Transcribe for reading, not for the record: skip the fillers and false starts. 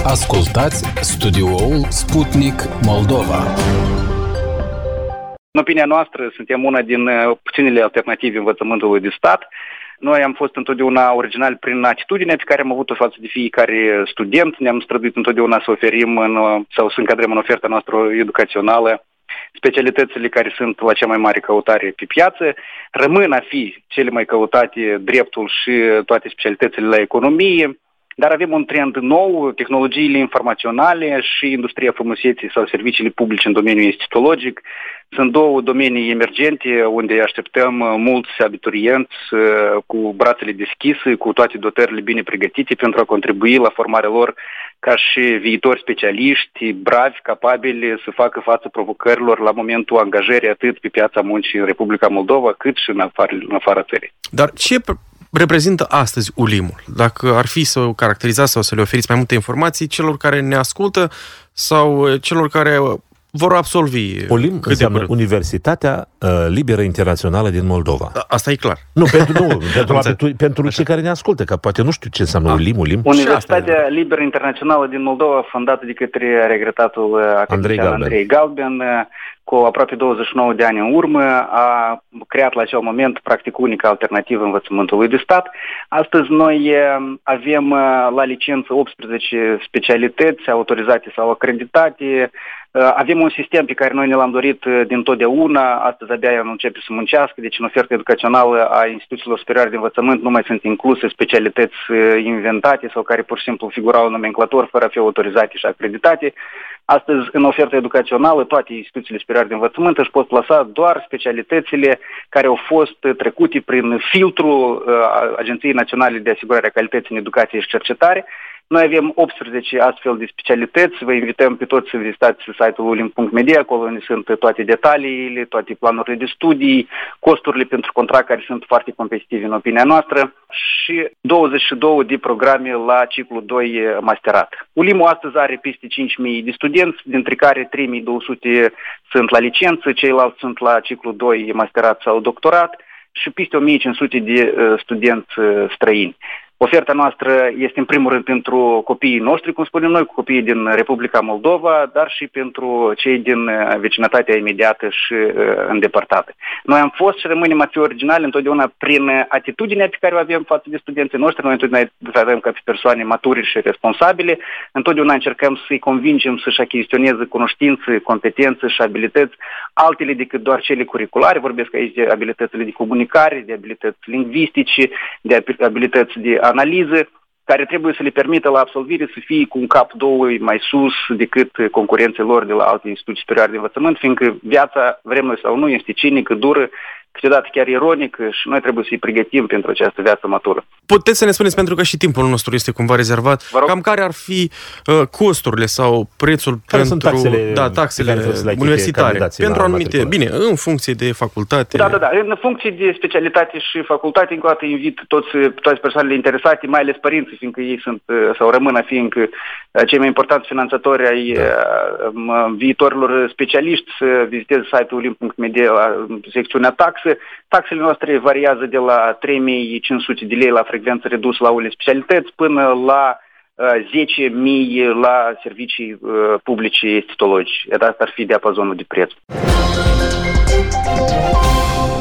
Ascultați studioul Sputnik Moldova. În opinia noastră, suntem una din puținele alternative învățământului de stat. Noi am fost întotdeauna originali prin atitudinea pe care am avut-o față de fiecare student. Ne-am străduit întotdeauna să oferim sau să încadrăm în oferta noastră educațională specialitățile care sunt la cea mai mare căutare pe piață. Rămân a fi cele mai căutate dreptul și toate specialitățile la economie. Dar avem un trend nou, tehnologiile informaționale și industria frumuseții sau serviciile publice în domeniul institutologic. Sunt două domenii emergente unde așteptăm mulți abiturienți cu brațele deschise, cu toate dotările bine pregătite pentru a contribui la formarea lor ca și viitori specialiști, bravi, capabili să facă față provocărilor la momentul angajării atât pe piața muncii în Republica Moldova, cât și în afara țării. Dar ce reprezintă astăzi ULIM-ul? Dacă ar fi să o caracterizați sau să le oferiți mai multe informații celor care ne ascultă sau celor care vor absolvi. ULIM înseamnă Universitatea Liberă Internațională din Moldova. Asta e clar. Pentru cei care ne ascultă, că poate nu știu ce înseamnă ULIM. Universitatea Liberă Internațională din Moldova, fondată de către regretatul academician Andrei Galben, cu aproape 29 de ani în urmă, a creat la acel moment practic unica alternativă învățământului de stat. Astăzi noi avem la licență 18 specialități autorizate sau acreditate. Avem un sistem pe care noi ne l-am dorit dintotdeauna. Astăzi abia începe să muncească, deci în oferta educațională a instituțiilor superioare de învățământ nu mai sunt incluse specialități inventate sau care pur și simplu figurau în nomenclator fără a fi autorizate și acreditate. Astăzi, în oferta educațională, toate instituțiile superioare de învățământ își pot plasa doar specialitățile care au fost trecute prin filtrul Agenției Naționale de Asigurare a Calității în Educație și Cercetare. Noi avem 18 astfel de specialități. Vă invităm pe toți să vizitați site-ul ulim.media, acolo unde sunt toate detaliile, toate planurile de studii, costurile pentru contract care sunt foarte competitive în opinia noastră și 22 de programe la ciclu 2 masterat. ULIM-ul astăzi are peste 5.000 de studenți, dintre care 3.200 sunt la licență, ceilalți sunt la ciclu 2 masterat sau doctorat și peste 1.500 de studenți străini. Oferta noastră este în primul rând pentru copiii noștri, cum spunem noi, copiii din Republica Moldova, dar și pentru cei din vecinătatea imediată și îndepărtată. Noi am fost și rămânem a fi originali întotdeauna prin atitudinea pe care o avem față de studenții noștri. Noi întotdeauna avem ca pe persoane mature și responsabile. Întotdeauna încercăm să-i convingem să-și achiziționeze cunoștințe, competențe și abilități altele decât doar cele curriculare. Vorbesc aici de abilitățile de comunicare, de abilități lingvistice, de abilități de analiză, care trebuie să le permită la absolvire să fie cu un cap doi mai sus decât concurenții lor de la alte instituții superioare de învățământ, fiindcă viața, vrem noi sau nu, este cinică, dură, câteodată chiar ironică și noi trebuie să-i pregătim pentru această viață matură. Puteți să ne spuneți, pentru că și timpul nostru este cumva rezervat, cam care ar fi costurile sau prețul care pentru taxele universitare pentru anumite, bine, în funcție de facultate. Da, în funcție de specialitate și facultate, încă o dată invit toate persoanele interesate, mai ales părinții, fiindcă ei sunt sau rămân a fi încă cei mai importanți finanțatori ai viitorilor specialiști, să viziteze site-ul ulim.media la secțiunea taxe. Taxele noastre variază de la 3.500 de lei la frecvență redusă la unele specialități până la 10.000 la servicii publice institutologice. Asta ar fi diapazonul de preț.